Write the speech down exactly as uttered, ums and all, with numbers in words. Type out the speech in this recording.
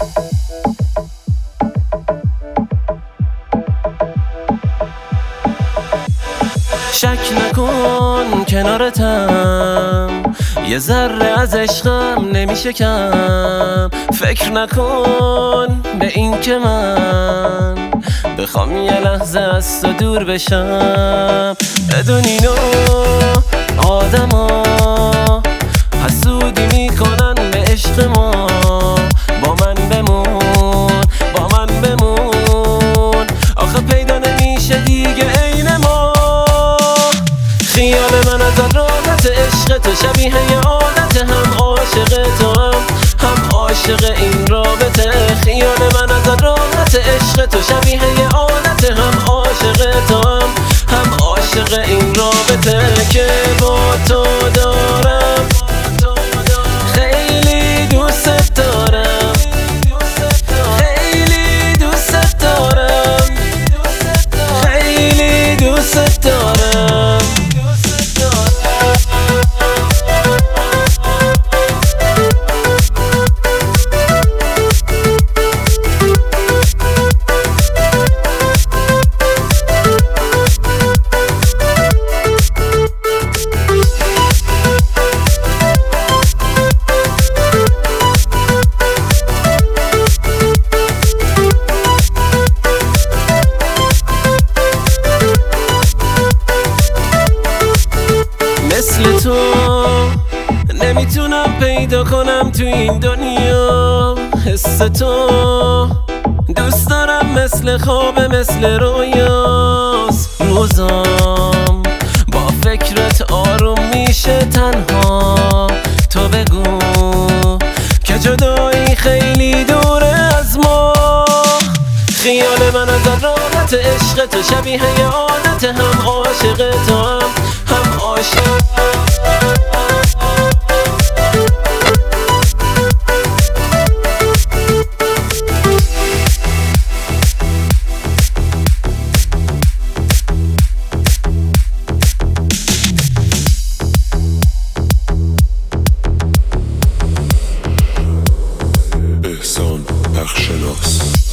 شک نکن کنارتم، یه ذره از عشقم نمیشه کم. فکر نکن به این که من بخوام یه لحظه از تو دور بشم. بدون اینو آدما حسودی میکنن به عشق ما. با من بمون، با من بمون، آخه پیدا نمیشه دیگه عین ما. خیال من از راحت عشق تو شبیه یه عادت، هم عاشق تو هم هم عاشق این رابطه. خیال من از راحت عشق تو شبیه یه عادت، هم عاشق تو هم هم عاشق این رابطه که با تو دارم. خیلی دوست دارم، خیلی دوست دارم، خیلی دوست دارم. مثل تو نمیتونم پیدا کنم تو این دنیا. حس تو دوست دارم، مثل خواب مثل رویاست. روزام با فکرت آروم میشه تنها. تو بگو که جدایی خیلی دوره از ما. خیال من از راحت عشق تو شبیه یه عادت، هم عاشق تو هم هم عاشق. احسان بخشناس.